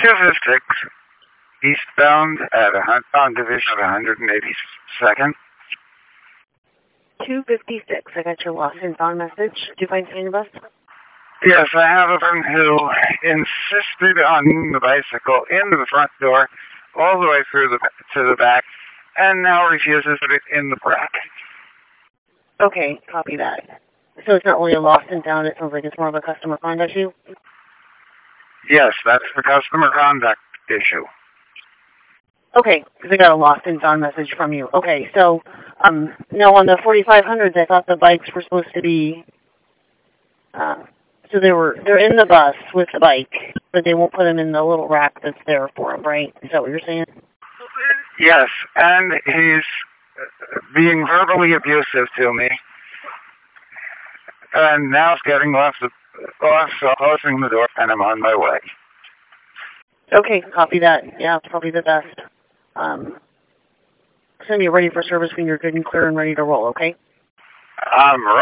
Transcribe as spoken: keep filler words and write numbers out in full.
two fifty-six, eastbound at a hun- on division of one hundred eighty-second. two fifty-six. I got your lost and found message. Did you find any bus? Yes, I have a friend who insisted on the bicycle into the front door, all the way through the to the back, and now refuses to put it in the bracket. Okay, copy that. So it's not really a lost and found. It sounds like it's more of a customer conduct issue. Yes, that's the customer conduct issue. Okay, because I got a lost and found message from you. Okay, so um, now on the forty-five hundreds, I thought the bikes were supposed to be. Uh, so they were they're in the bus with the bike, but they won't put them in the little rack that's there for them, right? Is that what you're saying? Yes, and he's being verbally abusive to me, and now it's getting off the off, so closing the door, and I'm on my way. Okay, copy that. Yeah, it's probably the best. Um, send me ready for service when you're good and clear and ready to roll, okay? I'm